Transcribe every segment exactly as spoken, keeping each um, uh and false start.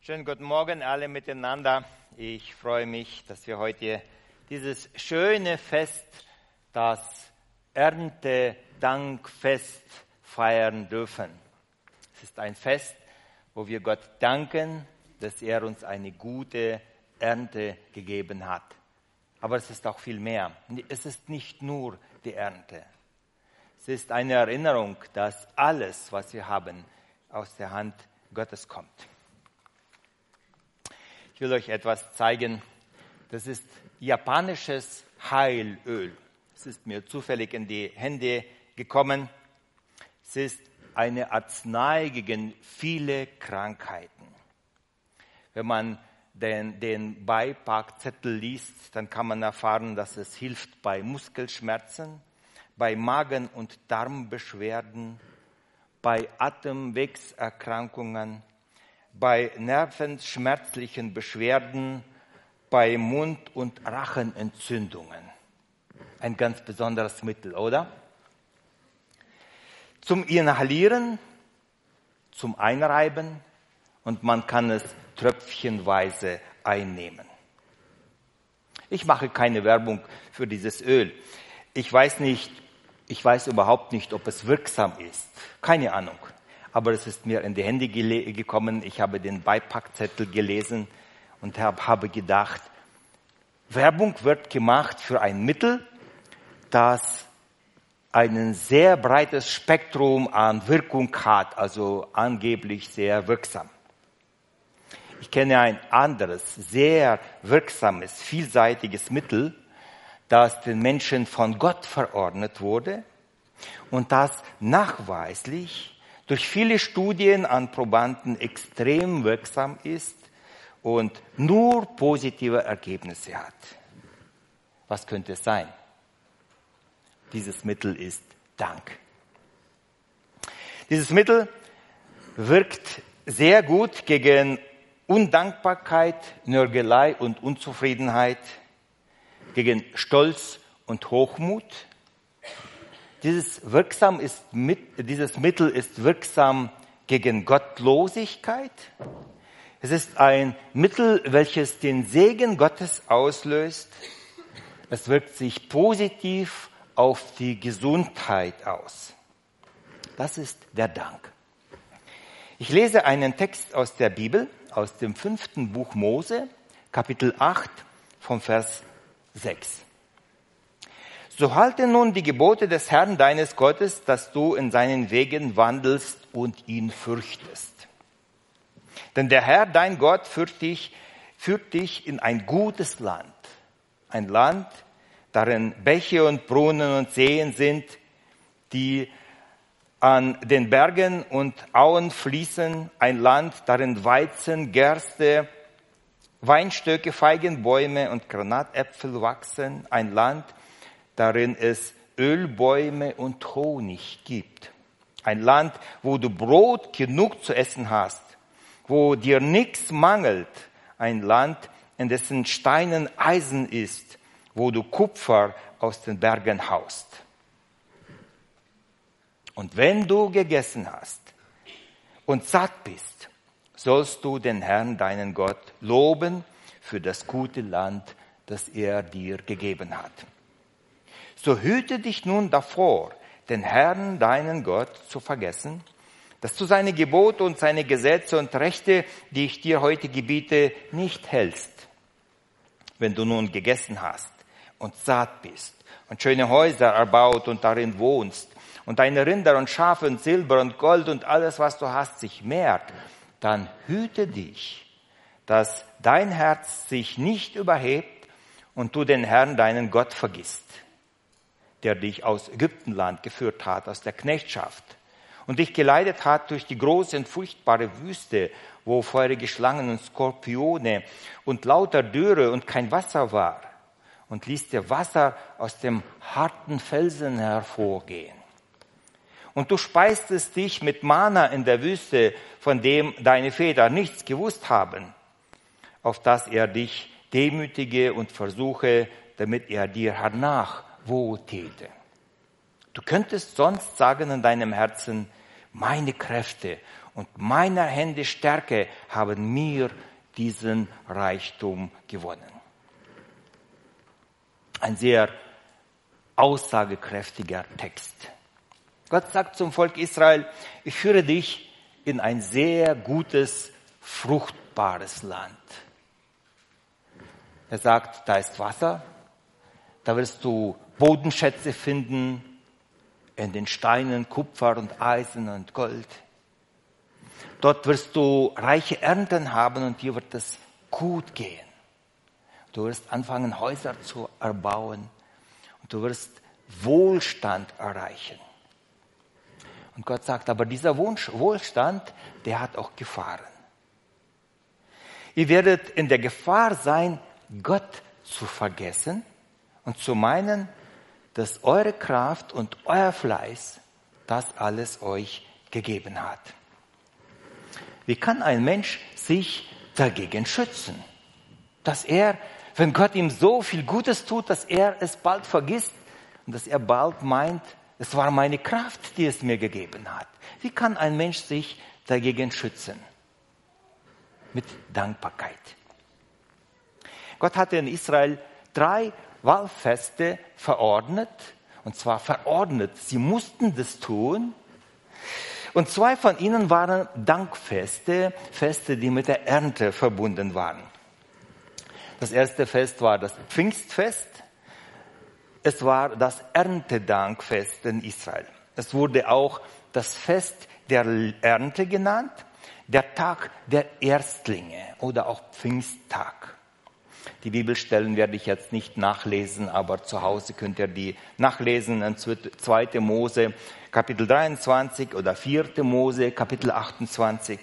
Schönen guten Morgen alle miteinander. Ich freue mich, dass wir heute dieses schöne Fest, das Erntedankfest, feiern dürfen. Es ist ein Fest, wo wir Gott danken, dass er uns eine gute Ernte gegeben hat. Aber es ist auch viel mehr. Es ist nicht nur die Ernte. Es ist eine Erinnerung, dass alles, was wir haben, aus der Hand Gottes kommt. Ich will euch etwas zeigen. Das ist japanisches Heilöl. Es ist mir zufällig in die Hände gekommen. Es ist eine Arznei gegen viele Krankheiten. Wenn man den, den Beipackzettel liest, dann kann man erfahren, dass es hilft bei Muskelschmerzen, bei Magen- und Darmbeschwerden, bei Atemwegserkrankungen, bei nervenschmerzlichen Beschwerden, bei Mund- und Rachenentzündungen. Ein ganz besonderes Mittel, oder? Zum Inhalieren, zum Einreiben und man kann es tröpfchenweise einnehmen. Ich mache keine Werbung für dieses Öl. Ich weiß nicht, ich weiß überhaupt nicht, ob es wirksam ist. Keine Ahnung. Aber es ist mir in die Hände gele- gekommen. Ich habe den Beipackzettel gelesen und hab, habe gedacht, Werbung wird gemacht für ein Mittel, das ein sehr breites Spektrum an Wirkung hat, also angeblich sehr wirksam. Ich kenne ein anderes, sehr wirksames, vielseitiges Mittel, das den Menschen von Gott verordnet wurde und das nachweislich durch viele Studien an Probanden extrem wirksam ist und nur positive Ergebnisse hat. Was könnte es sein? Dieses Mittel ist Dank. Dieses Mittel wirkt sehr gut gegen Undankbarkeit, Nörgelei und Unzufriedenheit, gegen Stolz und Hochmut. Dieses, wirksam ist, dieses Mittel ist wirksam gegen Gottlosigkeit. Es ist ein Mittel, welches den Segen Gottes auslöst. Es wirkt sich positiv auf die Gesundheit aus. Das ist der Dank. Ich lese einen Text aus der Bibel, aus dem fünften Buch Mose, Kapitel acht, vom Vers sechs. So halte nun die Gebote des Herrn deines Gottes, dass du in seinen Wegen wandelst und ihn fürchtest. Denn der Herr, dein Gott, führt dich, führt dich in ein gutes Land. Ein Land, darin Bäche und Brunnen und Seen sind, die an den Bergen und Auen fließen. Ein Land, darin Weizen, Gerste, Weinstöcke, Feigenbäume und Granatäpfel wachsen. Ein Land, darin es Ölbäume und Honig gibt. Ein Land, wo du Brot genug zu essen hast, wo dir nichts mangelt. Ein Land, in dessen Steinen Eisen ist, wo du Kupfer aus den Bergen haust. Und wenn du gegessen hast und satt bist, sollst du den Herrn, deinen Gott, loben für das gute Land, das er dir gegeben hat. So hüte dich nun davor, den Herrn, deinen Gott, zu vergessen, dass du seine Gebote und seine Gesetze und Rechte, die ich dir heute gebiete, nicht hältst. Wenn du nun gegessen hast und satt bist und schöne Häuser erbaut und darin wohnst und deine Rinder und Schafe und Silber und Gold und alles, was du hast, sich mehrt, dann hüte dich, dass dein Herz sich nicht überhebt und du den Herrn, deinen Gott, vergisst, der dich aus Ägyptenland geführt hat, aus der Knechtschaft, und dich geleitet hat durch die große und furchtbare Wüste, wo feurige Schlangen und Skorpione und lauter Dürre und kein Wasser war, und ließ dir Wasser aus dem harten Felsen hervorgehen. Und du speistest dich mit Manna in der Wüste, von dem deine Väter nichts gewusst haben, auf dass er dich demütige und versuche, damit er dir hernach wohltäte. Du könntest sonst sagen in deinem Herzen, meine Kräfte und meiner Hände Stärke haben mir diesen Reichtum gewonnen. Ein sehr aussagekräftiger Text. Gott sagt zum Volk Israel, ich führe dich in ein sehr gutes, fruchtbares Land. Er sagt, da ist Wasser, da wirst du Bodenschätze finden, in den Steinen Kupfer und Eisen und Gold. Dort wirst du reiche Ernten haben und dir wird es gut gehen. Du wirst anfangen, Häuser zu erbauen und du wirst Wohlstand erreichen. Und Gott sagt, aber dieser Wohlstand, der hat auch Gefahren. Ihr werdet in der Gefahr sein, Gott zu vergessen und zu meinen, dass eure Kraft und euer Fleiß das alles euch gegeben hat. Wie kann ein Mensch sich dagegen schützen? Dass er, wenn Gott ihm so viel Gutes tut, dass er es bald vergisst und dass er bald meint, es war meine Kraft, die es mir gegeben hat. Wie kann ein Mensch sich dagegen schützen? Mit Dankbarkeit. Gott hatte in Israel drei Wallfeste verordnet, und zwar verordnet, sie mussten das tun. Und zwei von ihnen waren Dankfeste, Feste, die mit der Ernte verbunden waren. Das erste Fest war das Pfingstfest. Es war das Erntedankfest in Israel. Es wurde auch das Fest der Ernte genannt, der Tag der Erstlinge oder auch Pfingsttag. Die Bibelstellen werde ich jetzt nicht nachlesen, aber zu Hause könnt ihr die nachlesen in zweite Mose, Kapitel dreiundzwanzig oder vierte Mose, Kapitel achtundzwanzig.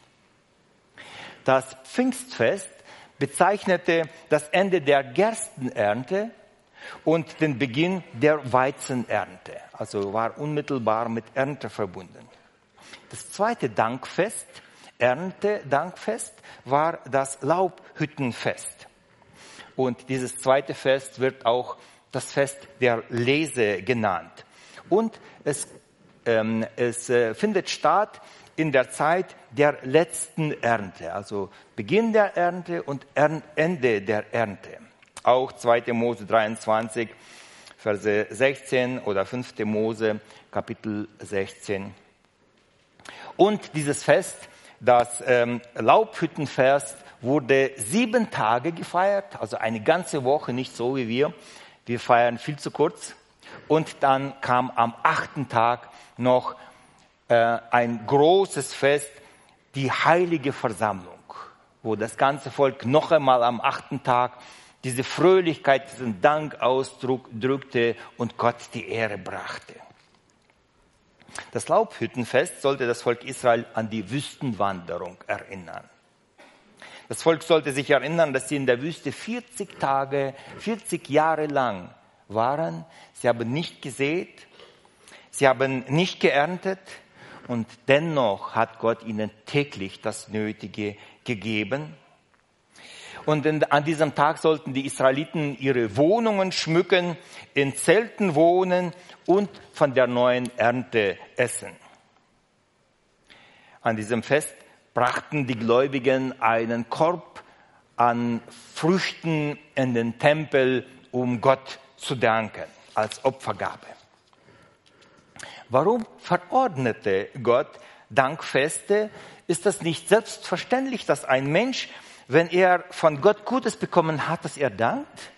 Das Pfingstfest bezeichnete das Ende der Gerstenernte und den Beginn der Weizenernte, also war unmittelbar mit Ernte verbunden. Das zweite Dankfest, Erntedankfest, war das Laubhüttenfest. Und dieses zweite Fest wird auch das Fest der Lese genannt. Und es, ähm, es äh, findet statt in der Zeit der letzten Ernte, also Beginn der Ernte und Ende der Ernte. Auch zweite Mose dreiundzwanzig, Verse sechzehn oder fünfte Mose, Kapitel sechzehn. Und dieses Fest, das ähm, Laubhüttenfest, wurde sieben Tage gefeiert, also eine ganze Woche, nicht so wie wir. Wir feiern viel zu kurz. Und dann kam am achten Tag noch äh, ein großes Fest, die heilige Versammlung, wo das ganze Volk noch einmal am achten Tag diese Fröhlichkeit, diesen Dank ausdrückte und Gott die Ehre brachte. Das Laubhüttenfest sollte das Volk Israel an die Wüstenwanderung erinnern. Das Volk sollte sich erinnern, dass sie in der Wüste vierzig Tage, vierzig Jahre lang waren. Sie haben nicht gesät, sie haben nicht geerntet und dennoch hat Gott ihnen täglich das Nötige gegeben. Und in, an diesem Tag sollten die Israeliten ihre Wohnungen schmücken, in Zelten wohnen und von der neuen Ernte essen. An diesem Fest brachten die Gläubigen einen Korb an Früchten in den Tempel, um Gott zu danken, als Opfergabe. Warum verordnete Gott Dankfeste? Ist das nicht selbstverständlich, dass ein Mensch, wenn er von Gott Gutes bekommen hat, dass er dankt?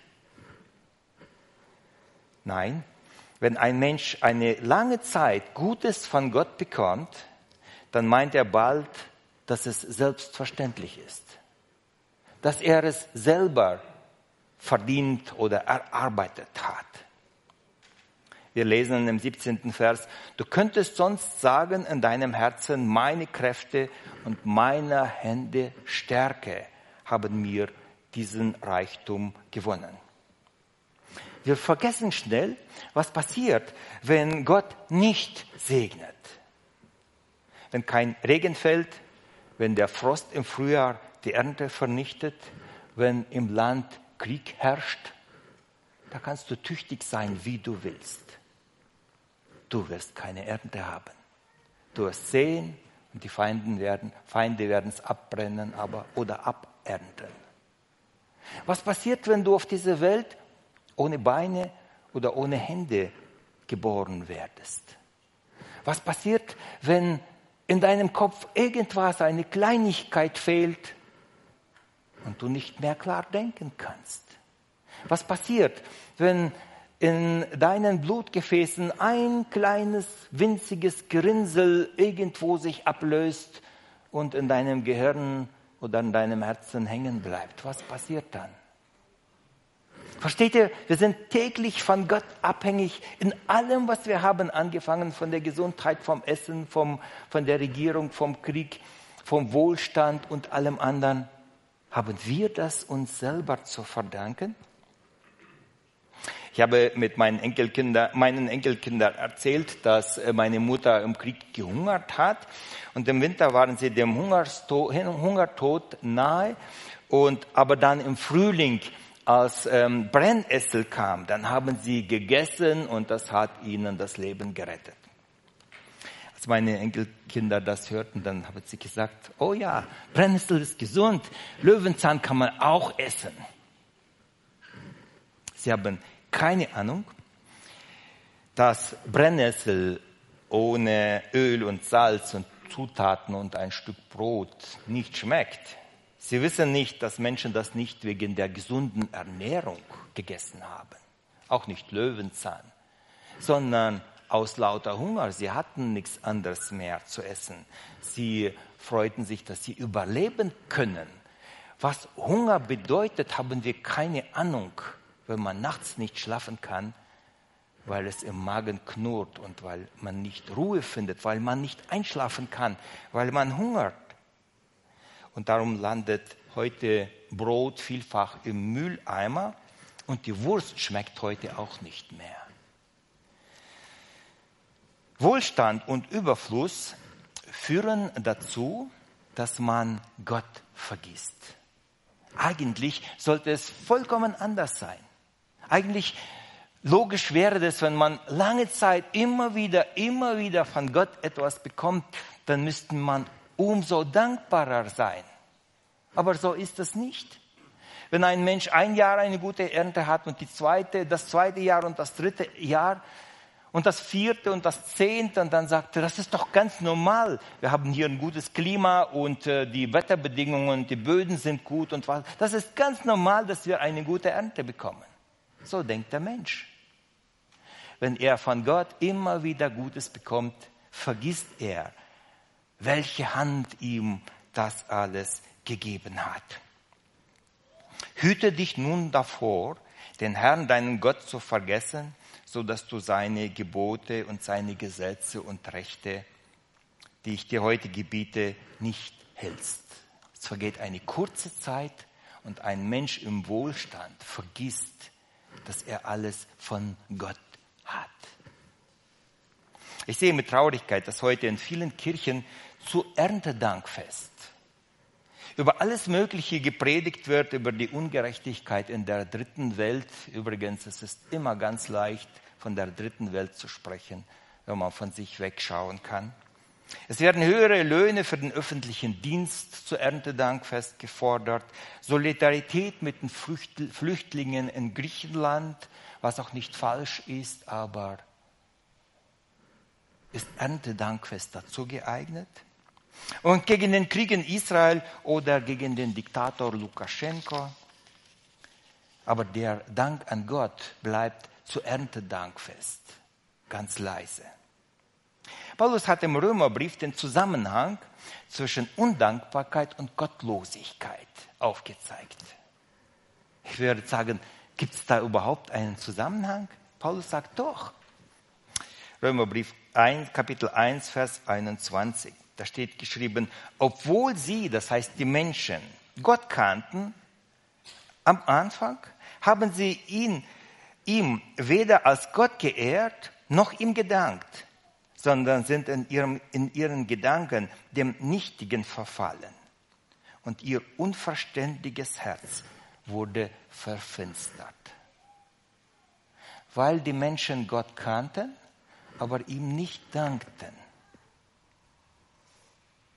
Nein, wenn ein Mensch eine lange Zeit Gutes von Gott bekommt, dann meint er bald, dass es selbstverständlich ist, dass er es selber verdient oder erarbeitet hat. Wir lesen im siebzehnten Vers, du könntest sonst sagen in deinem Herzen, meine Kräfte und meiner Hände Stärke haben mir diesen Reichtum gewonnen. Wir vergessen schnell, was passiert, wenn Gott nicht segnet. Wenn kein Regen fällt, wenn der Frost im Frühjahr die Ernte vernichtet, wenn im Land Krieg herrscht, da kannst du tüchtig sein, wie du willst. Du wirst keine Ernte haben. Du wirst säen Und die Feinde werden Feinde werden es abbrennen aber, oder abernten. Was passiert, wenn du auf dieser Welt ohne Beine oder ohne Hände geboren werdest? Was passiert, wenn in deinem Kopf irgendwas, eine Kleinigkeit fehlt und du nicht mehr klar denken kannst? Was passiert, wenn in deinen Blutgefäßen ein kleines, winziges Gerinnsel irgendwo sich ablöst und in deinem Gehirn oder in deinem Herzen hängen bleibt? Was passiert dann? Versteht ihr, wir sind täglich von Gott abhängig in allem, was wir haben, angefangen von der Gesundheit, vom Essen, vom, von der Regierung, vom Krieg, vom Wohlstand und allem anderen. Haben wir das uns selber zu verdanken? Ich habe mit meinen Enkelkindern, meinen Enkelkindern erzählt, dass meine Mutter im Krieg gehungert hat. Und im Winter waren sie dem Hungertod nahe. Und, aber dann im Frühling, als ähm, Brennnessel kam, dann haben sie gegessen und das hat ihnen das Leben gerettet. Als meine Enkelkinder das hörten, dann haben sie gesagt, oh ja, Brennnessel ist gesund, Löwenzahn kann man auch essen. Sie haben keine Ahnung, dass Brennnessel ohne Öl und Salz und Zutaten und ein Stück Brot nicht schmeckt. Sie wissen nicht, dass Menschen das nicht wegen der gesunden Ernährung gegessen haben. Auch nicht Löwenzahn, sondern aus lauter Hunger. Sie hatten nichts anderes mehr zu essen. Sie freuten sich, dass sie überleben können. Was Hunger bedeutet, haben wir keine Ahnung, wenn man nachts nicht schlafen kann, weil es im Magen knurrt und weil man nicht Ruhe findet, weil man nicht einschlafen kann, weil man hungert. Und darum landet heute Brot vielfach im Mülleimer und die Wurst schmeckt heute auch nicht mehr. Wohlstand und Überfluss führen dazu, dass man Gott vergisst. Eigentlich sollte es vollkommen anders sein. Eigentlich logisch wäre es, wenn man lange Zeit immer wieder, immer wieder von Gott etwas bekommt, dann müsste man umso dankbarer sein. Aber so ist es nicht. Wenn ein Mensch ein Jahr eine gute Ernte hat und die zweite, das zweite Jahr und das dritte Jahr und das vierte und das zehnte, und dann sagt er, das ist doch ganz normal. Wir haben hier ein gutes Klima und äh, die Wetterbedingungen, die Böden sind gut und was. Das ist ganz normal, dass wir eine gute Ernte bekommen. So denkt der Mensch. Wenn er von Gott immer wieder Gutes bekommt, vergisst er, welche Hand ihm das alles gegeben hat. Hüte dich nun davor, den Herrn, deinen Gott, zu vergessen, so dass du seine Gebote und seine Gesetze und Rechte, die ich dir heute gebiete, nicht hältst. Es vergeht eine kurze Zeit und ein Mensch im Wohlstand vergisst, dass er alles von Gott hat. Ich sehe mit Traurigkeit, dass heute in vielen Kirchen zu Erntedankfest über alles Mögliche gepredigt wird, über die Ungerechtigkeit in der dritten Welt. Übrigens, es ist immer ganz leicht, von der dritten Welt zu sprechen, wenn man von sich wegschauen kann. Es werden höhere Löhne für den öffentlichen Dienst zu Erntedankfest gefordert, Solidarität mit den Flüchtlingen in Griechenland, was auch nicht falsch ist, aber ist Erntedankfest dazu geeignet? Und gegen den Krieg in Israel oder gegen den Diktator Lukaschenko. Aber der Dank an Gott bleibt zu Erntedankfest, ganz leise. Paulus hat im Römerbrief den Zusammenhang zwischen Undankbarkeit und Gottlosigkeit aufgezeigt. Ich würde sagen, gibt es da überhaupt einen Zusammenhang? Paulus sagt doch. Römerbrief eins, Kapitel eins, Vers einundzwanzig. Da steht geschrieben, obwohl sie, das heißt die Menschen, Gott kannten, am Anfang haben sie ihn, ihm weder als Gott geehrt, noch ihm gedankt, sondern sind in, ihrem, in ihren Gedanken dem Nichtigen verfallen. Und ihr unverständiges Herz wurde verfinstert. Weil die Menschen Gott kannten, aber ihm nicht dankten.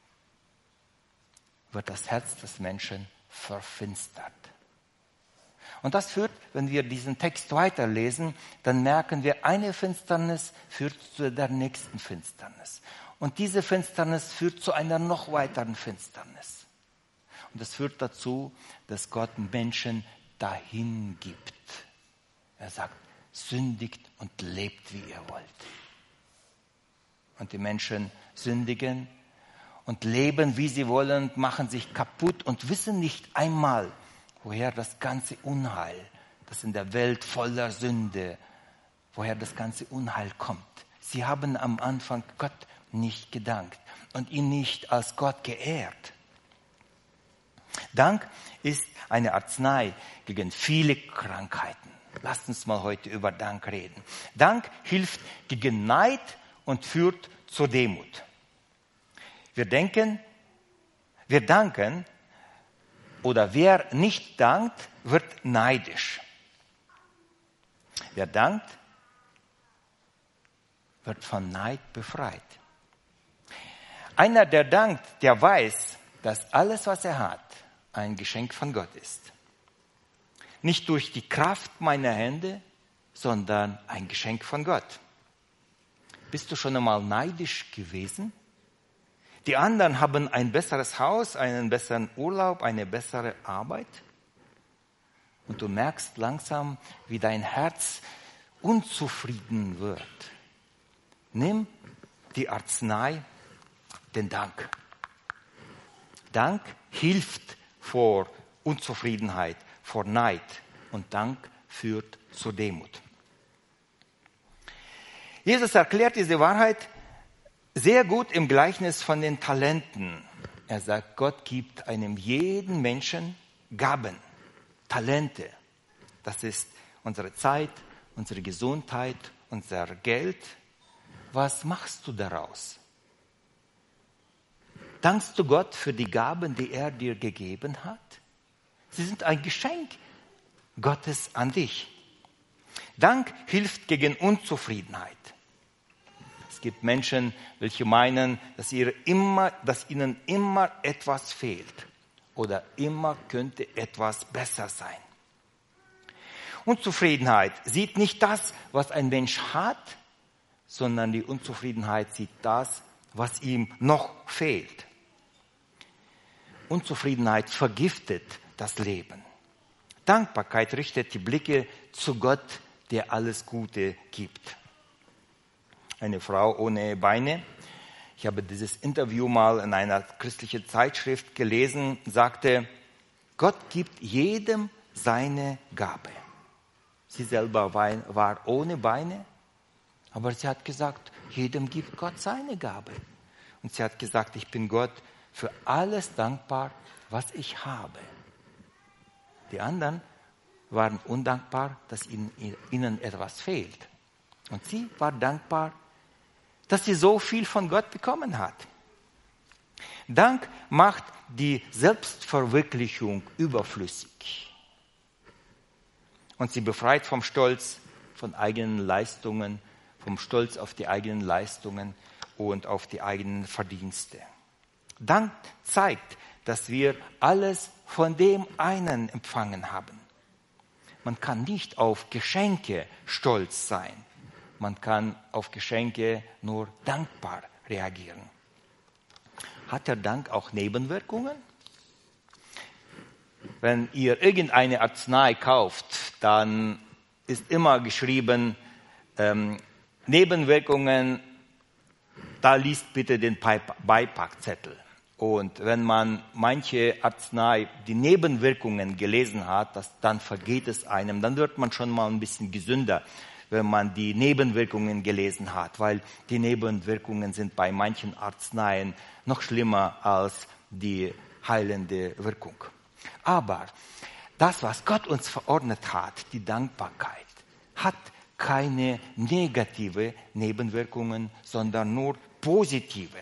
wird das Herz des Menschen verfinstert. Und das führt, wenn wir diesen Text weiterlesen, dann merken wir, eine Finsternis führt zu der nächsten Finsternis. Und diese Finsternis führt zu einer noch weiteren Finsternis. Und das führt dazu, dass Gott Menschen dahin gibt. Er sagt, sündigt und lebt, wie ihr wollt. Und die Menschen sündigen und leben, wie sie wollen, machen sich kaputt und wissen nicht einmal, woher das ganze Unheil, das in der Welt voller Sünde, woher das ganze Unheil kommt. Sie haben am Anfang Gott nicht gedankt und ihn nicht als Gott geehrt. Dank ist eine Arznei gegen viele Krankheiten. Lasst uns mal heute über Dank reden. Dank hilft gegen Neid und führt zur Demut. Wir denken, wir danken, oder wer nicht dankt, wird neidisch. Wer dankt, wird von Neid befreit. Einer, der dankt, der weiß, dass alles, was er hat, ein Geschenk von Gott ist. Nicht durch die Kraft meiner Hände, sondern ein Geschenk von Gott. Bist du schon einmal neidisch gewesen? Die anderen haben ein besseres Haus, einen besseren Urlaub, eine bessere Arbeit. Und du merkst langsam, wie dein Herz unzufrieden wird. Nimm die Arznei, den Dank. Dank hilft vor Unzufriedenheit, vor Neid. Und Dank führt zur Demut. Jesus erklärt diese Wahrheit sehr gut im Gleichnis von den Talenten. Er sagt, Gott gibt einem jeden Menschen Gaben, Talente. Das ist unsere Zeit, unsere Gesundheit, unser Geld. Was machst du daraus? Dankst du Gott für die Gaben, die er dir gegeben hat? Sie sind ein Geschenk Gottes an dich. Dank hilft gegen Unzufriedenheit. Es gibt Menschen, welche meinen, dass, ihre immer, dass ihnen immer etwas fehlt oder immer könnte etwas besser sein. Unzufriedenheit sieht nicht das, was ein Mensch hat, sondern die Unzufriedenheit sieht das, was ihm noch fehlt. Unzufriedenheit vergiftet das Leben. Dankbarkeit richtet die Blicke zu Gott, der alles Gute gibt. Eine Frau ohne Beine, ich habe dieses Interview mal in einer christlichen Zeitschrift gelesen, sagte, Gott gibt jedem seine Gabe. Sie selber war ohne Beine, aber sie hat gesagt, jedem gibt Gott seine Gabe. Und sie hat gesagt, ich bin Gott für alles dankbar, was ich habe. Die anderen waren undankbar, dass ihnen, ihnen etwas fehlt. Und sie war dankbar, dass sie so viel von Gott bekommen hat. Dank macht die Selbstverwirklichung überflüssig. Und sie befreit vom Stolz, von eigenen Leistungen, vom Stolz auf die eigenen Leistungen und auf die eigenen Verdienste. Dank zeigt, dass wir alles von dem einen empfangen haben. Man kann nicht auf Geschenke stolz sein. Man kann auf Geschenke nur dankbar reagieren. Hat der Dank auch Nebenwirkungen? Wenn ihr irgendeine Arznei kauft, dann ist immer geschrieben, ähm, Nebenwirkungen, da liest bitte den Beipackzettel. Und wenn man manche Arznei, die Nebenwirkungen gelesen hat, das, dann vergeht es einem, dann wird man schon mal ein bisschen gesünder, wenn man die Nebenwirkungen gelesen hat, weil die Nebenwirkungen sind bei manchen Arzneien noch schlimmer als die heilende Wirkung. Aber das, was Gott uns verordnet hat, die Dankbarkeit, hat keine negative Nebenwirkungen, sondern nur positive.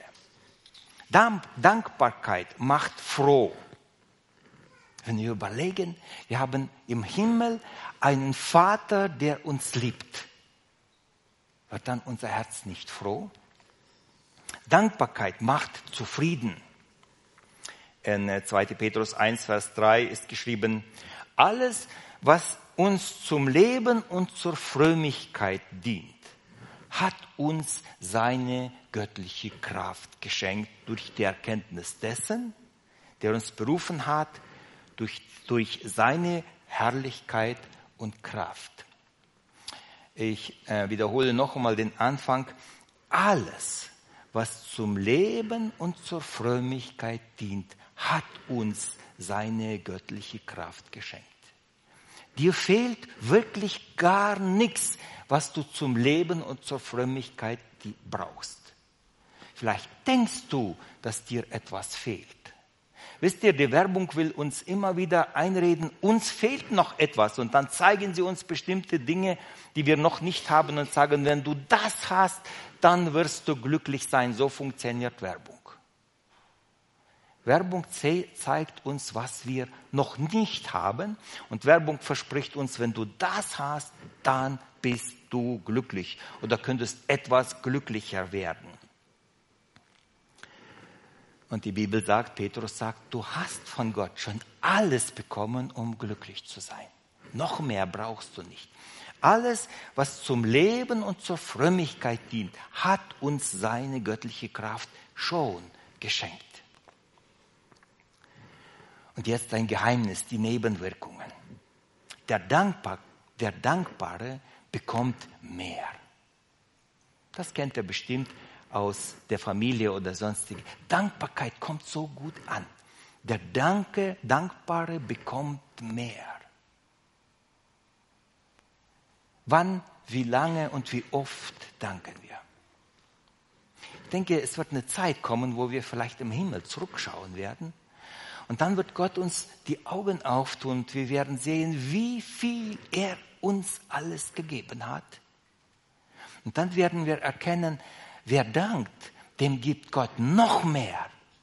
Dankbarkeit macht froh. Wenn wir überlegen, wir haben im Himmel einen Vater, der uns liebt, wird dann unser Herz nicht froh? Dankbarkeit macht zufrieden. In zweiter Petrus eins, Vers drei ist geschrieben, alles, was uns zum Leben und zur Frömmigkeit dient, hat uns seine göttliche Kraft geschenkt durch die Erkenntnis dessen, der uns berufen hat, durch, durch seine Herrlichkeit und Kraft. Ich äh, wiederhole noch einmal den Anfang. Alles, was zum Leben und zur Frömmigkeit dient, hat uns seine göttliche Kraft geschenkt. Dir fehlt wirklich gar nichts, was du zum Leben und zur Frömmigkeit brauchst. Vielleicht denkst du, dass dir etwas fehlt. Wisst ihr, die Werbung will uns immer wieder einreden, uns fehlt noch etwas. Und dann zeigen sie uns bestimmte Dinge, die wir noch nicht haben und sagen, wenn du das hast, dann wirst du glücklich sein. So funktioniert Werbung. Werbung zeigt uns, was wir noch nicht haben. Und Werbung verspricht uns, wenn du das hast, dann bist du glücklich oder könntest etwas glücklicher werden. Und die Bibel sagt, Petrus sagt, du hast von Gott schon alles bekommen, um glücklich zu sein. Noch mehr brauchst du nicht. Alles, was zum Leben und zur Frömmigkeit dient, hat uns seine göttliche Kraft schon geschenkt. Und jetzt ein Geheimnis, die Nebenwirkungen. Der, Dankbar, der Dankbare bekommt mehr. Das kennt ihr bestimmt aus der Familie oder sonstige. Dankbarkeit kommt so gut an. Der Danke, Dankbare bekommt mehr. Wann, wie lange und wie oft danken wir? Ich denke, es wird eine Zeit kommen, wo wir vielleicht im Himmel zurückschauen werden. Und dann wird Gott uns die Augen auftun und wir werden sehen, wie viel er uns alles gegeben hat. Und dann werden wir erkennen, wer dankt, dem gibt Gott noch mehr.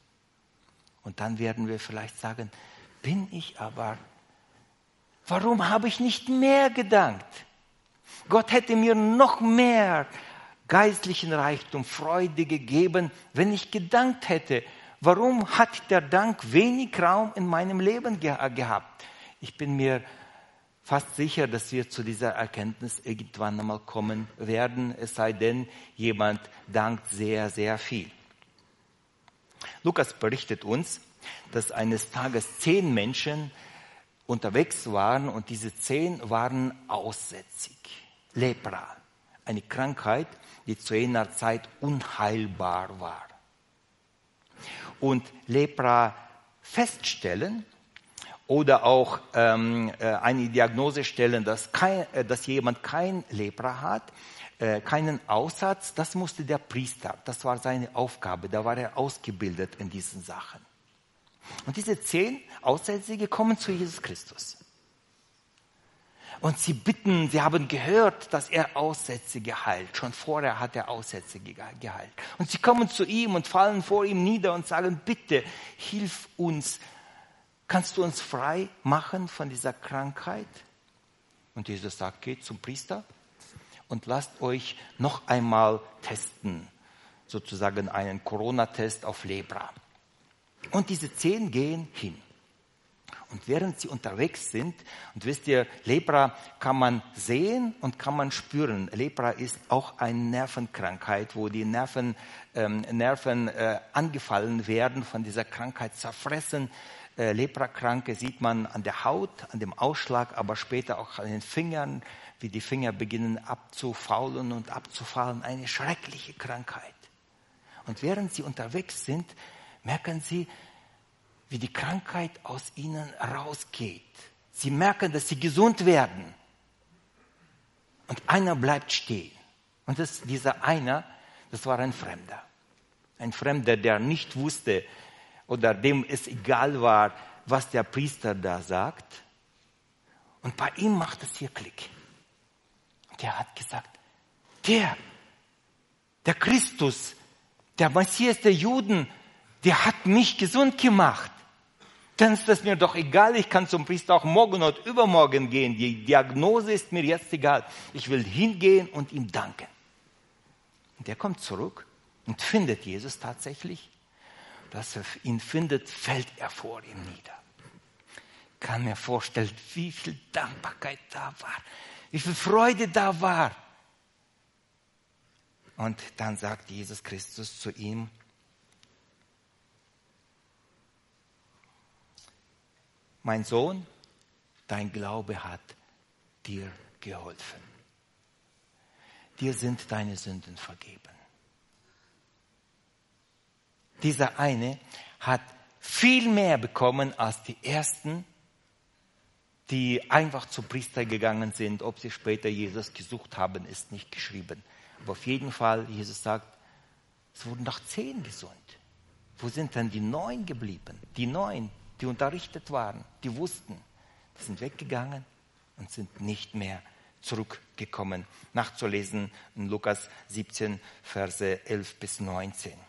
Und dann werden wir vielleicht sagen, bin ich aber, warum habe ich nicht mehr gedankt? Gott hätte mir noch mehr geistlichen Reichtum, Freude gegeben, wenn ich gedankt hätte. Warum hat der Dank wenig Raum in meinem Leben ge- gehabt? Ich bin mir fast sicher, dass wir zu dieser Erkenntnis irgendwann einmal kommen werden, es sei denn, jemand dankt sehr, sehr viel. Lukas berichtet uns, dass eines Tages zehn Menschen unterwegs waren und diese zehn waren aussätzig. Lepra, eine Krankheit, die zu jener Zeit unheilbar war. Und Lepra feststellen oder auch ähm, eine Diagnose stellen, dass, kein, äh, dass jemand kein Lepra hat, äh, keinen Aussatz, das musste der Priester, das war seine Aufgabe, da war er ausgebildet in diesen Sachen. Und diese zehn Aussätzige kommen zu Jesus Christus. Und sie bitten, sie haben gehört, dass er Aussätzige heilt. Schon vorher hat er Aussätzige geheilt. Und sie kommen zu ihm und fallen vor ihm nieder und sagen, bitte, hilf uns. Kannst du uns frei machen von dieser Krankheit? Und Jesus sagt, geht zum Priester und lasst euch noch einmal testen. Sozusagen einen Corona-Test auf Lepra. Und diese zehn gehen hin. Und während sie unterwegs sind, und wisst ihr, Lepra kann man sehen und kann man spüren. Lepra ist auch eine Nervenkrankheit, wo die Nerven, ähm, Nerven äh, angefallen werden, von dieser Krankheit zerfressen. Äh, Leprakranke sieht man an der Haut, an dem Ausschlag, aber später auch an den Fingern, wie die Finger beginnen abzufaulen und abzufallen. Eine schreckliche Krankheit. Und während sie unterwegs sind, merken sie, wie die Krankheit aus ihnen rausgeht. Sie merken, dass sie gesund werden. Und einer bleibt stehen. Und das, dieser einer, das war ein Fremder. Ein Fremder, der nicht wusste oder dem es egal war, was der Priester da sagt. Und bei ihm macht es hier Klick. Und er hat gesagt, der, der Christus, der Messias der Juden, der hat mich gesund gemacht. Dann ist das mir doch egal, ich kann zum Priester auch morgen oder übermorgen gehen. Die Diagnose ist mir jetzt egal. Ich will hingehen und ihm danken. Und er kommt zurück und findet Jesus tatsächlich, dass er ihn findet, fällt er vor ihm nieder. Ich kann mir vorstellen, wie viel Dankbarkeit da war, wie viel Freude da war. Und dann sagt Jesus Christus zu ihm, mein Sohn, dein Glaube hat dir geholfen. Dir sind deine Sünden vergeben. Dieser eine hat viel mehr bekommen als die ersten, die einfach zu Priester gegangen sind. Ob sie später Jesus gesucht haben, ist nicht geschrieben. Aber auf jeden Fall, Jesus sagt, es wurden doch zehn gesund. Wo sind denn die neun geblieben? Die neun, die unterrichtet waren, die wussten, die sind weggegangen und sind nicht mehr zurückgekommen. Nachzulesen in Lukas siebzehn, Verse elf bis neunzehn.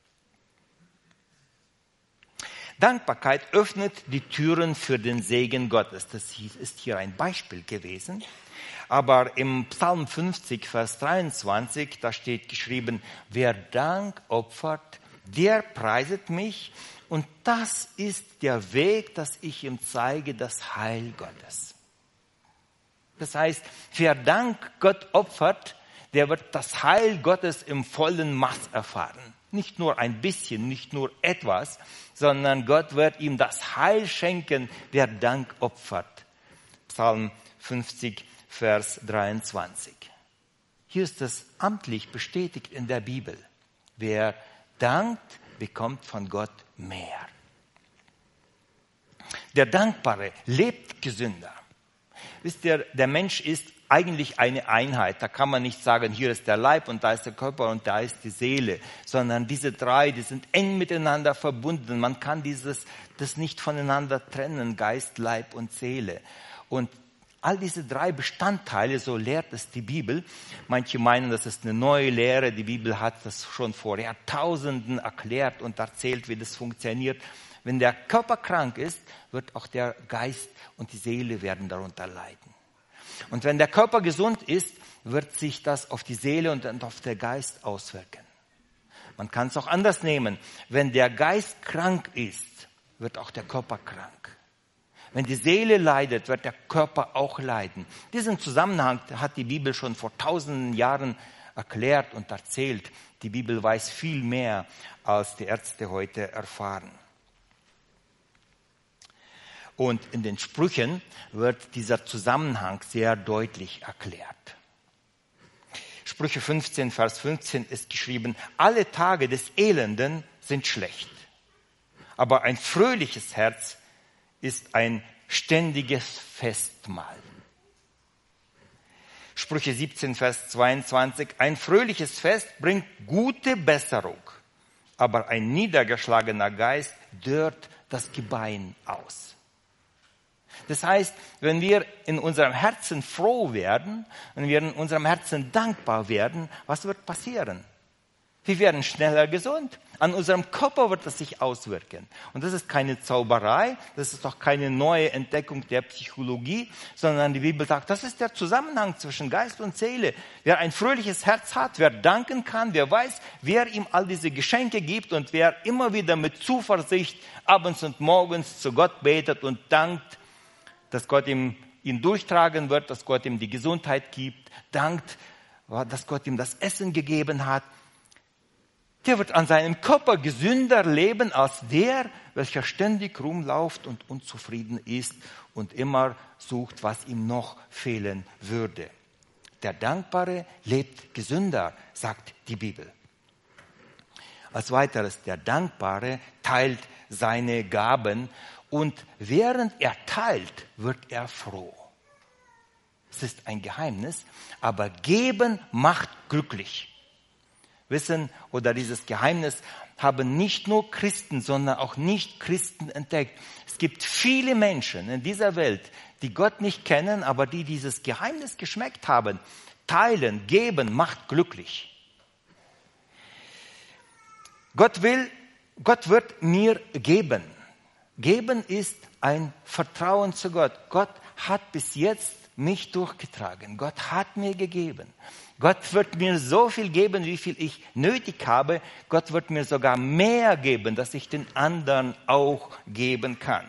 Dankbarkeit öffnet die Türen für den Segen Gottes. Das ist hier ein Beispiel gewesen. Aber im Psalm fünfzig, Vers dreiundzwanzig, da steht geschrieben, wer Dank opfert, der preiset mich. Und das ist der Weg, dass ich ihm zeige, das Heil Gottes. Das heißt, wer Dank Gott opfert, der wird das Heil Gottes im vollen Maß erfahren. Nicht nur ein bisschen, nicht nur etwas, sondern Gott wird ihm das Heil schenken, wer Dank opfert. Psalm fünfzig, Vers dreiundzwanzig. Hier ist es amtlich bestätigt in der Bibel. Wer dankt, bekommt von Gott mehr. Der Dankbare lebt gesünder. Wisst ihr, der Mensch ist eigentlich eine Einheit. Da kann man nicht sagen, hier ist der Leib und da ist der Körper und da ist die Seele, sondern diese drei, die sind eng miteinander verbunden. Man kann dieses, das nicht voneinander trennen, Geist, Leib und Seele. Und all diese drei Bestandteile, so lehrt es die Bibel. Manche meinen, das ist eine neue Lehre. Die Bibel hat das schon vor Jahrtausenden erklärt und erzählt, wie das funktioniert. Wenn der Körper krank ist, wird auch der Geist und die Seele werden darunter leiden. Und wenn der Körper gesund ist, wird sich das auf die Seele und auf den Geist auswirken. Man kann es auch anders nehmen. Wenn der Geist krank ist, wird auch der Körper krank. Wenn die Seele leidet, wird der Körper auch leiden. Diesen Zusammenhang hat die Bibel schon vor tausenden Jahren erklärt und erzählt. Die Bibel weiß viel mehr, als die Ärzte heute erfahren. Und in den Sprüchen wird dieser Zusammenhang sehr deutlich erklärt. Sprüche fünfzehn, Vers fünfzehn ist geschrieben, alle Tage des Elenden sind schlecht, aber ein fröhliches Herz ist ein ständiges Festmahl. Sprüche siebzehn, Vers zweiundzwanzig, ein fröhliches Fest bringt gute Besserung, aber ein niedergeschlagener Geist dörrt das Gebein aus. Das heißt, wenn wir in unserem Herzen froh werden, wenn wir in unserem Herzen dankbar werden, was wird passieren? Wir werden schneller gesund. An unserem Körper wird das sich auswirken. Und das ist keine Zauberei, das ist auch keine neue Entdeckung der Psychologie, sondern die Bibel sagt, das ist der Zusammenhang zwischen Geist und Seele. Wer ein fröhliches Herz hat, wer danken kann, wer weiß, wer ihm all diese Geschenke gibt und wer immer wieder mit Zuversicht abends und morgens zu Gott betet und dankt, dass Gott ihm, ihn durchtragen wird, dass Gott ihm die Gesundheit gibt, dankt, dass Gott ihm das Essen gegeben hat. Der wird an seinem Körper gesünder leben als der, welcher ständig rumläuft und unzufrieden ist und immer sucht, was ihm noch fehlen würde. Der Dankbare lebt gesünder, sagt die Bibel. Als weiteres, der Dankbare teilt seine Gaben und während er teilt, wird er froh. Es ist ein Geheimnis, aber geben macht glücklich. Wissen oder dieses Geheimnis haben nicht nur Christen, sondern auch Nicht-Christen entdeckt. Es gibt viele Menschen in dieser Welt, die Gott nicht kennen, aber die dieses Geheimnis geschmeckt haben. Teilen, geben macht glücklich. Gott will, Gott wird mir geben. Geben ist ein Vertrauen zu Gott. Gott hat bis jetzt mich durchgetragen. Gott hat mir gegeben. Gott wird mir so viel geben, wie viel ich nötig habe. Gott wird mir sogar mehr geben, dass ich den anderen auch geben kann.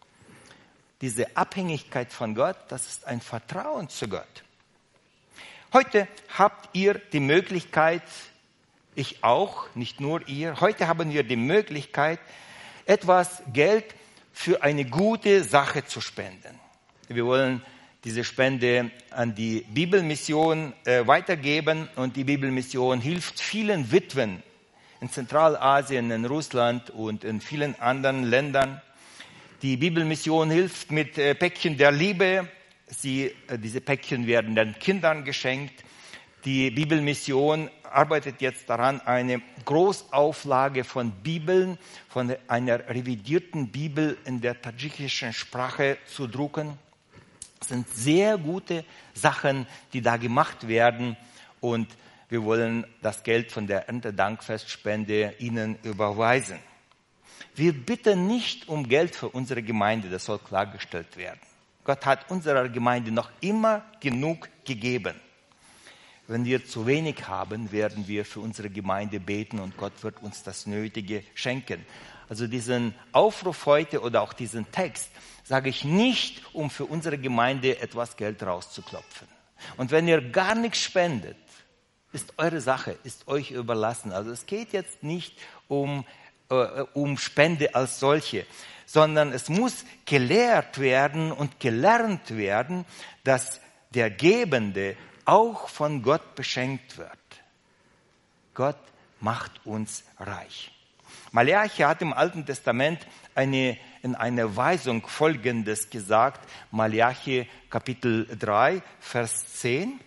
Diese Abhängigkeit von Gott, das ist ein Vertrauen zu Gott. Heute habt ihr die Möglichkeit, ich auch, nicht nur ihr, heute haben wir die Möglichkeit, etwas Geld für eine gute Sache zu spenden. Wir wollen diese Spende an die Bibelmission äh, weitergeben und die Bibelmission hilft vielen Witwen in Zentralasien, in Russland und in vielen anderen Ländern. Die Bibelmission hilft mit äh, Päckchen der Liebe. Sie, äh, diese Päckchen werden den Kindern geschenkt. Die Bibelmission arbeitet jetzt daran, eine Großauflage von Bibeln, von einer revidierten Bibel in der tadschikischen Sprache zu drucken. Das sind sehr gute Sachen, die da gemacht werden und wir wollen das Geld von der Erntedankfestspende Ihnen überweisen. Wir bitten nicht um Geld für unsere Gemeinde, das soll klargestellt werden. Gott hat unserer Gemeinde noch immer genug gegeben. Wenn wir zu wenig haben, werden wir für unsere Gemeinde beten und Gott wird uns das Nötige schenken. Also diesen Aufruf heute oder auch diesen Text sage ich nicht, um für unsere Gemeinde etwas Geld rauszuklopfen. Und wenn ihr gar nichts spendet, ist eure Sache, ist euch überlassen. Also es geht jetzt nicht um, äh, um Spende als solche, sondern es muss gelehrt werden und gelernt werden, dass der Gebende auch von Gott beschenkt wird. Gott macht uns reich. Malachi hat im Alten Testament eine, in einer Weisung Folgendes gesagt. Malachi Kapitel drei, Vers zehn.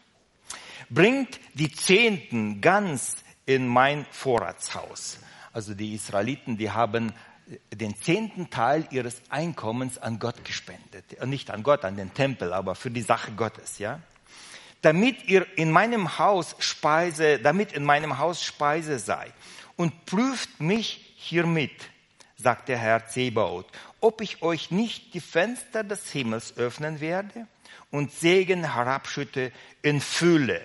Bringt die Zehnten ganz in mein Vorratshaus. Also die Israeliten, die haben den zehnten Teil ihres Einkommens an Gott gespendet. Nicht an Gott, an den Tempel, aber für die Sache Gottes, ja. Damit ihr in meinem Haus Speise, damit in meinem Haus Speise sei. Und prüft mich hiermit, sagt der Herr Zebaoth, ob ich euch nicht die Fenster des Himmels öffnen werde und Segen herabschütte in Fülle.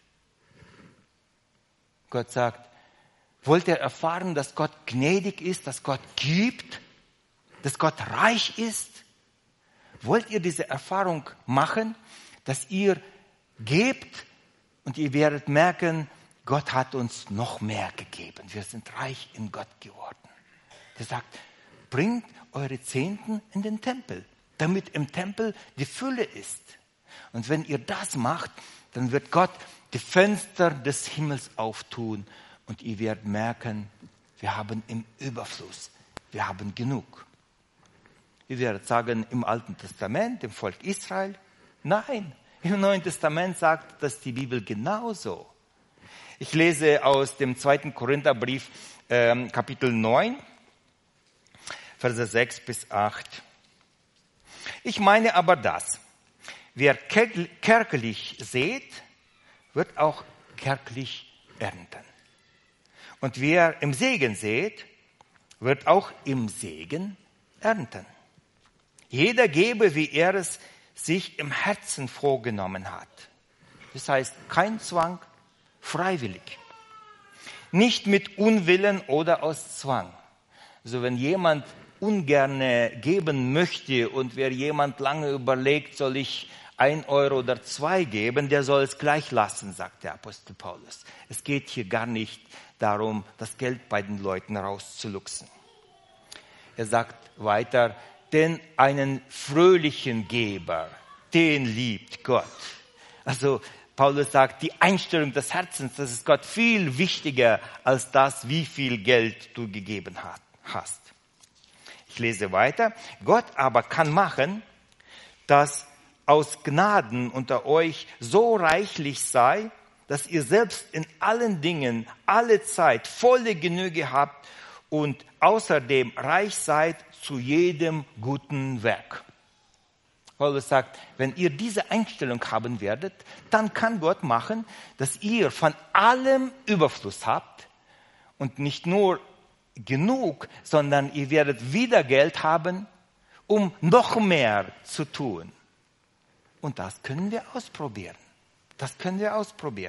Gott sagt, wollt ihr erfahren, dass Gott gnädig ist, dass Gott gibt, dass Gott reich ist? Wollt ihr diese Erfahrung machen, dass ihr gebt und ihr werdet merken, Gott hat uns noch mehr gegeben. Wir sind reich in Gott geworden. Er sagt, bringt eure Zehnten in den Tempel, damit im Tempel die Fülle ist. Und wenn ihr das macht, dann wird Gott die Fenster des Himmels auftun und ihr werdet merken, wir haben im Überfluss, wir haben genug. Ihr werdet sagen, im Alten Testament, im Volk Israel, nein, im Neuen Testament sagt das die Bibel genauso. Ich lese aus dem zweiten Korintherbrief, ähm, Kapitel neun, Verse sechs bis acht. Ich meine aber das, wer kärglich sät, wird auch kärglich ernten. Und wer im Segen sät, wird auch im Segen ernten. Jeder gebe, wie er es sich im Herzen vorgenommen hat. Das heißt, kein Zwang, freiwillig. Nicht mit Unwillen oder aus Zwang. Also wenn jemand ungerne geben möchte und wer jemand lange überlegt, soll ich ein Euro oder zwei geben, der soll es gleich lassen, sagt der Apostel Paulus. Es geht hier gar nicht darum, das Geld bei den Leuten rauszuluxen. Er sagt weiter, denn einen fröhlichen Geber, den liebt Gott. Also Paulus sagt, die Einstellung des Herzens, das ist Gott viel wichtiger als das, wie viel Geld du gegeben hast. Ich lese weiter. Gott aber kann machen, dass aus Gnaden unter euch so reichlich sei, dass ihr selbst in allen Dingen, alle Zeit volle Genüge habt und außerdem reich seid zu jedem guten Werk. Paulus sagt, wenn ihr diese Einstellung haben werdet, dann kann Gott machen, dass ihr von allem Überfluss habt und nicht nur genug, sondern ihr werdet wieder Geld haben, um noch mehr zu tun Und das können wir ausprobieren. Das können wir ausprobieren.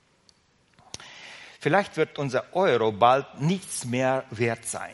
Vielleicht wird unser Euro bald nichts mehr wert sein.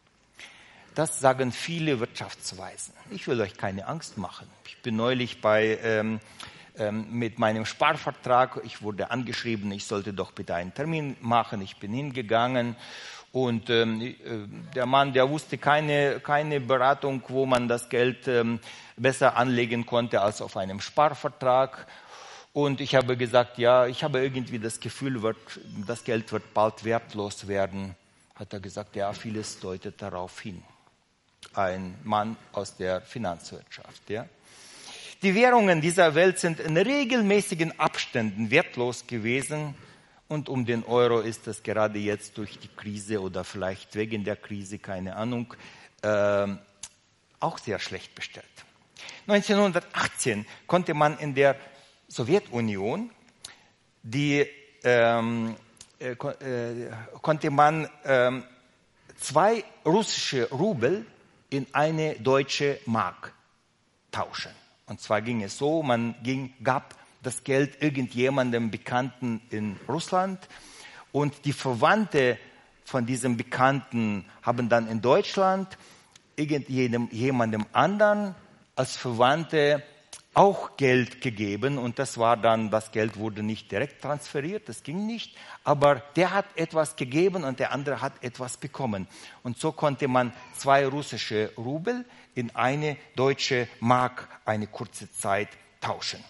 Das sagen viele Wirtschaftsweisen. Ich will euch keine Angst machen. Ich bin neulich bei, ähm, ähm, mit meinem Sparvertrag, ich wurde angeschrieben, ich sollte doch bitte einen Termin machen. Ich bin hingegangen und ähm, der Mann, der wusste keine, keine Beratung, wo man das Geld ähm, besser anlegen konnte als auf einem Sparvertrag. Und ich habe gesagt, ja, ich habe irgendwie das Gefühl, wird, das Geld wird bald wertlos werden. Hat er gesagt, ja, vieles deutet darauf hin. Ein Mann aus der Finanzwirtschaft. Ja. Die Währungen dieser Welt sind in regelmäßigen Abständen wertlos gewesen. Und um den Euro ist es gerade jetzt durch die Krise oder vielleicht wegen der Krise, keine Ahnung, äh, auch sehr schlecht bestellt. neunzehnhundertachtzehn konnte man in der Sowjetunion die, ähm, äh, äh, konnte man ähm, zwei russische Rubel in eine deutsche Mark tauschen. Und zwar ging es so, man ging, gab das Geld irgendjemandem Bekannten in Russland und die Verwandte von diesem Bekannten haben dann in Deutschland irgendjemandem anderen als Verwandte auch Geld gegeben und das war dann, das Geld wurde nicht direkt transferiert, das ging nicht, aber der hat etwas gegeben und der andere hat etwas bekommen. Und so konnte man zwei russische Rubel in eine deutsche Mark eine kurze Zeit tauschen.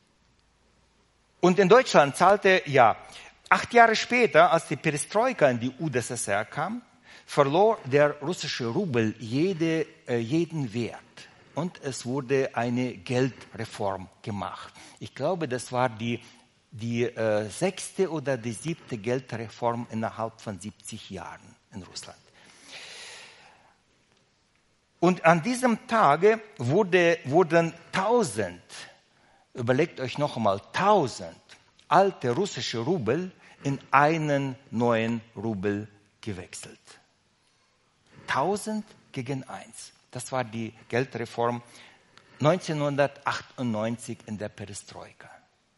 Und in Deutschland zahlte, ja, acht Jahre später, als die Perestroika in die U d S S R kam, verlor der russische Rubel jede, äh, jeden Wert. Und es wurde eine Geldreform gemacht. Ich glaube, das war die, die äh, sechste oder die siebte Geldreform innerhalb von siebzig Jahren in Russland. Und an diesem Tage wurde, wurden tausend, überlegt euch noch einmal, tausend alte russische Rubel in einen neuen Rubel gewechselt. Tausend gegen eins. Das war die Geldreform neunzehnhundertachtundneunzig in der Perestroika.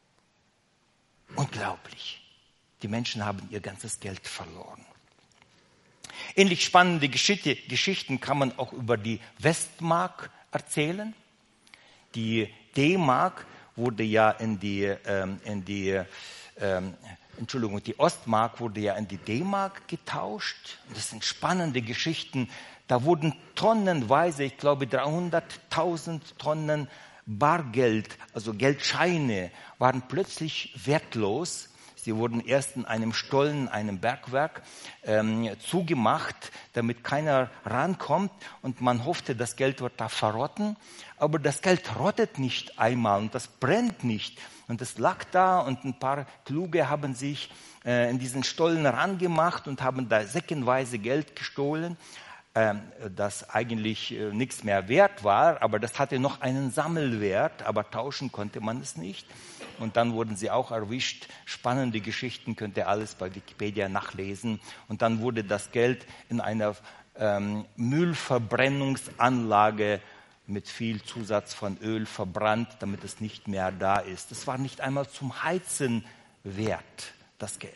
Unglaublich. Die Menschen haben ihr ganzes Geld verloren. Ähnlich spannende Geschichte, Geschichten kann man auch über die Westmark erzählen. Die D-Mark wurde ja in die, ähm, in die ähm, Entschuldigung, die Ostmark wurde ja in die D-Mark getauscht. Das sind spannende Geschichten. Da wurden tonnenweise, ich glaube dreihunderttausend Tonnen Bargeld, also Geldscheine, waren plötzlich wertlos. Sie wurden erst in einem Stollen, einem Bergwerk ähm, zugemacht, damit keiner rankommt. Und man hoffte, das Geld wird da verrotten. Aber das Geld rottet nicht einmal und das brennt nicht. Und es lag da und ein paar Kluge haben sich äh, in diesen Stollen rangemacht und haben da säckenweise Geld gestohlen, äh, das eigentlich äh, nichts mehr wert war. Aber das hatte noch einen Sammelwert, aber tauschen konnte man es nicht. Und dann wurden sie auch erwischt. Spannende Geschichten, könnt ihr alles bei Wikipedia nachlesen. Und dann wurde das Geld in einer ähm, Müllverbrennungsanlage mit viel Zusatz von Öl verbrannt, damit es nicht mehr da ist. Das war nicht einmal zum Heizen wert, das Geld.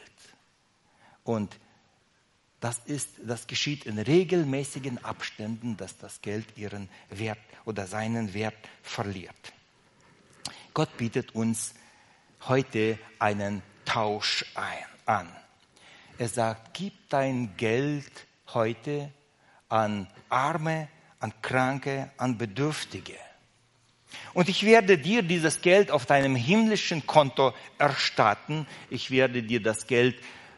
Und das, ist, das geschieht in regelmäßigen Abständen, dass das Geld ihren Wert oder seinen Wert verliert. Gott bietet uns heute einen Tausch ein, an. Er sagt, gib dein Geld heute an Arme, an Kranke, an Bedürftige. Und ich werde dir dieses Geld auf deinem himmlischen Konto erstatten. Ich werde dir das Geld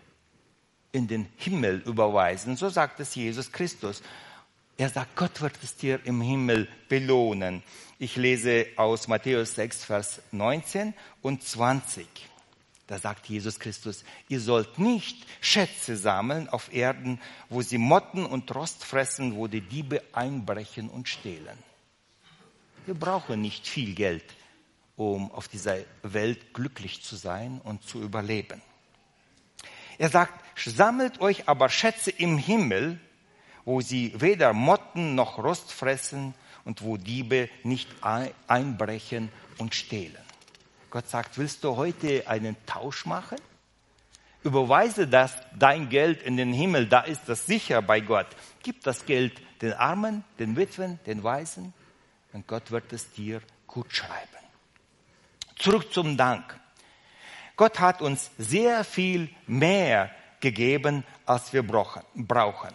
in den Himmel überweisen. So sagt es Jesus Christus. Er sagt, Gott wird es dir im Himmel belohnen. Ich lese aus Matthäus sechs, Vers neunzehn und zwanzig. Da sagt Jesus Christus, ihr sollt nicht Schätze sammeln auf Erden, wo sie Motten und Rost fressen, wo die Diebe einbrechen und stehlen. Wir brauchen nicht viel Geld, um auf dieser Welt glücklich zu sein und zu überleben. Er sagt, sammelt euch aber Schätze im Himmel, wo sie weder Motten noch Rost fressen und wo Diebe nicht einbrechen und stehlen. Gott sagt, willst du heute einen Tausch machen? Überweise das, dein Geld in den Himmel, da ist das sicher bei Gott. Gib das Geld den Armen, den Witwen, den Waisen und Gott wird es dir gut schreiben. Zurück zum Dank. Gott hat uns sehr viel mehr gegeben, als wir brauchen.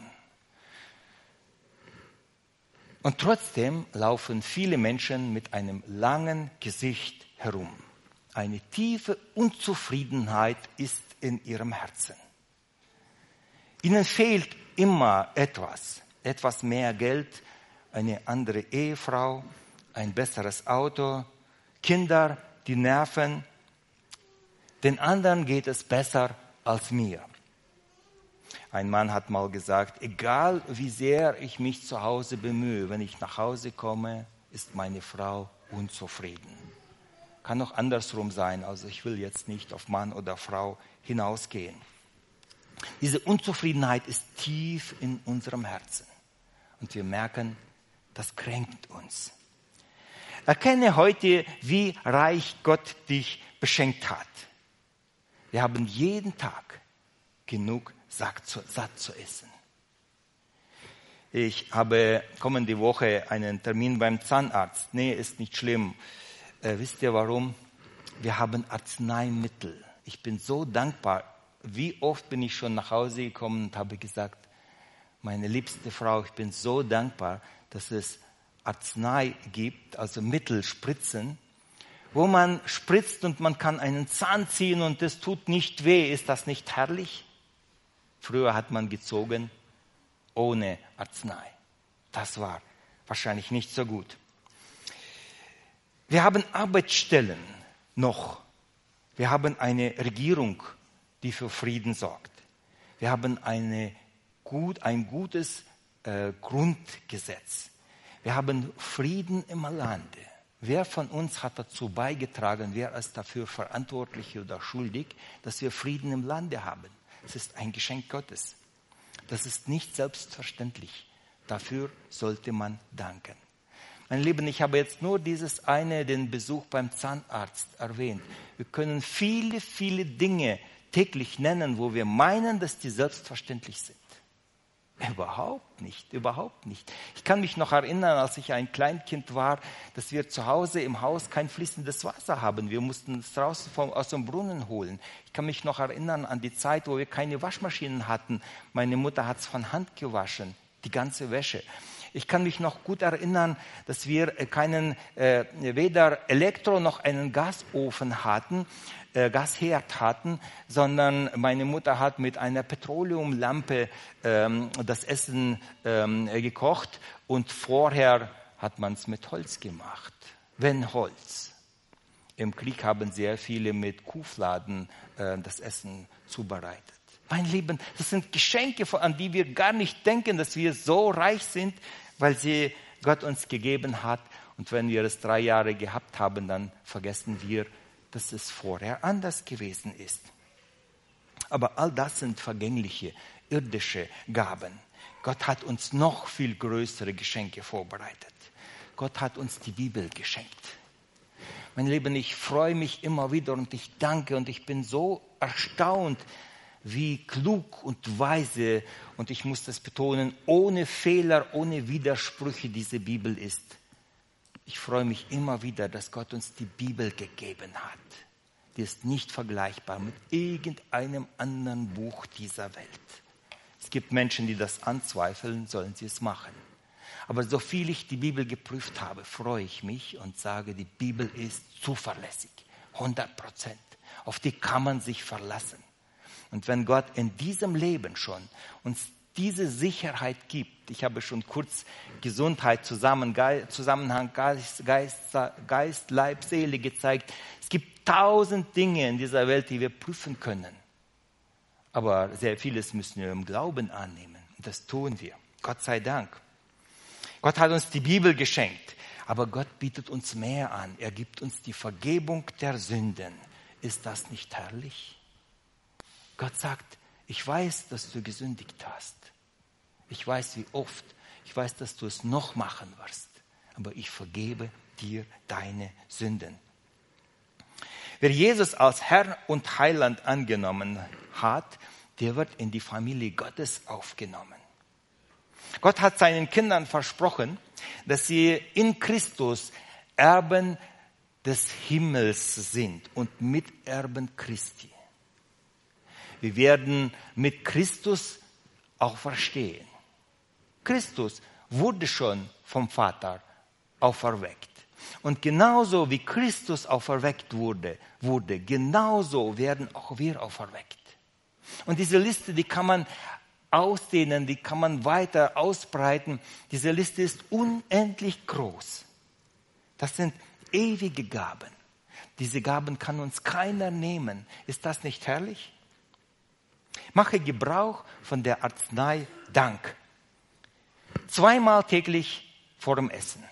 Und trotzdem laufen viele Menschen mit einem langen Gesicht herum. Eine tiefe Unzufriedenheit ist in ihrem Herzen. Ihnen fehlt immer etwas, etwas mehr Geld, eine andere Ehefrau, ein besseres Auto, Kinder, die nerven. Den anderen geht es besser als mir. Ein Mann hat mal gesagt, egal wie sehr ich mich zu Hause bemühe, wenn ich nach Hause komme, ist meine Frau unzufrieden. Kann auch andersrum sein, also ich will jetzt nicht auf Mann oder Frau hinausgehen. Diese Unzufriedenheit ist tief in unserem Herzen und wir merken, das kränkt uns. Erkenne heute, wie reich Gott dich beschenkt hat. Wir haben jeden Tag genug satt zu essen. Ich habe kommende Woche einen Termin beim Zahnarzt. Nee, ist nicht schlimm. Äh, wisst ihr warum? Wir haben Arzneimittel. Ich bin so dankbar. Wie oft bin ich schon nach Hause gekommen und habe gesagt, meine liebste Frau, ich bin so dankbar, dass es Arznei gibt, also Mittel, Spritzen, wo man spritzt und man kann einen Zahn ziehen und es tut nicht weh. Ist das nicht herrlich? Früher hat man gezogen ohne Arznei. Das war wahrscheinlich nicht so gut. Wir haben Arbeitsstellen noch. Wir haben eine Regierung, die für Frieden sorgt. Wir haben eine gut, ein gutes äh, Grundgesetz. Wir haben Frieden im Lande. Wer von uns hat dazu beigetragen, wer ist dafür verantwortlich oder schuldig, dass wir Frieden im Lande haben? Es ist ein Geschenk Gottes. Das ist nicht selbstverständlich. Dafür sollte man danken. Meine Lieben, ich habe jetzt nur dieses eine, den Besuch beim Zahnarzt erwähnt. Wir können viele, viele Dinge täglich nennen, wo wir meinen, dass die selbstverständlich sind. Überhaupt nicht, überhaupt nicht. Ich kann mich noch erinnern, als ich ein Kleinkind war, dass wir zu Hause im Haus kein fließendes Wasser haben. Wir mussten es draußen vom, aus dem Brunnen holen. Ich kann mich noch erinnern an die Zeit, wo wir keine Waschmaschinen hatten. Meine Mutter hat es von Hand gewaschen, die ganze Wäsche. Ich kann mich noch gut erinnern, dass wir keinen, äh, weder Elektro- noch einen Gasofen hatten, äh, Gasherd hatten, sondern meine Mutter hat mit einer Petroleumlampe ähm, das Essen ähm, gekocht und vorher hat man es mit Holz gemacht, wenn Holz. Im Krieg haben sehr viele mit Kuhfladen äh, das Essen zubereitet. Mein Lieben, das sind Geschenke, an die wir gar nicht denken, dass wir so reich sind, weil sie Gott uns gegeben hat. Und wenn wir es drei Jahre gehabt haben, dann vergessen wir, dass es vorher anders gewesen ist. Aber all das sind vergängliche, irdische Gaben. Gott hat uns noch viel größere Geschenke vorbereitet. Gott hat uns die Bibel geschenkt. Mein Lieben, ich freue mich immer wieder und ich danke und ich bin so erstaunt, wie klug und weise, und ich muss das betonen, ohne Fehler, ohne Widersprüche diese Bibel ist. Ich freue mich immer wieder, dass Gott uns die Bibel gegeben hat. Die ist nicht vergleichbar mit irgendeinem anderen Buch dieser Welt. Es gibt Menschen, die das anzweifeln, sollen sie es machen. Aber so viel ich die Bibel geprüft habe, freue ich mich und sage, die Bibel ist zuverlässig, hundert Prozent. Auf die kann man sich verlassen. Und wenn Gott in diesem Leben schon uns diese Sicherheit gibt, ich habe schon kurz Gesundheit, Zusammenhang Geist, Geist, Geist, Leib, Seele gezeigt. Es gibt tausend Dinge in dieser Welt, die wir prüfen können. Aber sehr vieles müssen wir im Glauben annehmen. Und das tun wir. Gott sei Dank. Gott hat uns die Bibel geschenkt. Aber Gott bietet uns mehr an. Er gibt uns die Vergebung der Sünden. Ist das nicht herrlich? Gott sagt, ich weiß, dass du gesündigt hast. Ich weiß, wie oft. Ich weiß, dass du es noch machen wirst. Aber ich vergebe dir deine Sünden. Wer Jesus als Herr und Heiland angenommen hat, der wird in die Familie Gottes aufgenommen. Gott hat seinen Kindern versprochen, dass sie in Christus Erben des Himmels sind und Miterben Christi. Wir werden mit Christus auferstehen. Christus wurde schon vom Vater auferweckt. Und genauso wie Christus auferweckt wurde, wurde, genauso werden auch wir auferweckt. Und diese Liste, die kann man ausdehnen, die kann man weiter ausbreiten. Diese Liste ist unendlich groß. Das sind ewige Gaben. Diese Gaben kann uns keiner nehmen. Ist das nicht herrlich? Mache Gebrauch von der Arznei Dank. Zweimal täglich vor dem Essen.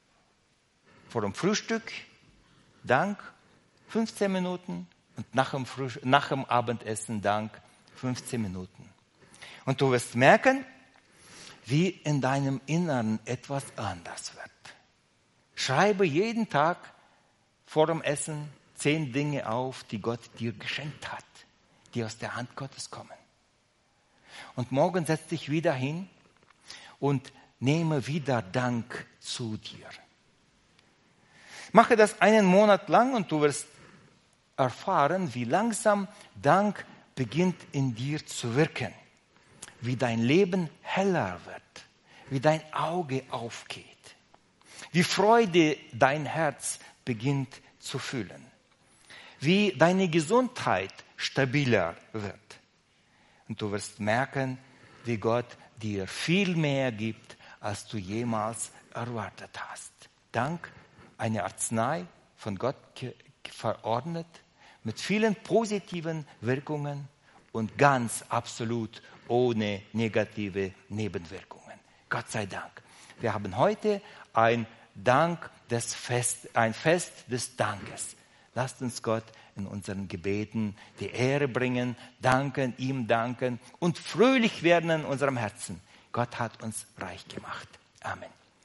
Vor dem Frühstück, Dank, fünfzehn Minuten. Und nach dem, Frühstück, nach dem Abendessen, Dank, fünfzehn Minuten. Und du wirst merken, wie in deinem Inneren etwas anders wird. Schreibe jeden Tag vor dem Essen zehn Dinge auf, die Gott dir geschenkt hat, die aus der Hand Gottes kommen. Und morgen setz dich wieder hin und nehme wieder Dank zu dir. Mache das einen Monat lang und du wirst erfahren, wie langsam Dank beginnt in dir zu wirken. Wie dein Leben heller wird, wie dein Auge aufgeht, wie Freude dein Herz beginnt zu füllen, wie deine Gesundheit stabiler wird. Und du wirst merken, wie Gott dir viel mehr gibt, als du jemals erwartet hast. Dank, eine Arznei von Gott verordnet, mit vielen positiven Wirkungen und ganz absolut ohne negative Nebenwirkungen. Gott sei Dank. Wir haben heute ein Dank des Fest, ein Fest des Dankes. Lasst uns Gott in unseren Gebeten die Ehre bringen, danken, ihm danken und fröhlich werden in unserem Herzen. Gott hat uns reich gemacht. Amen.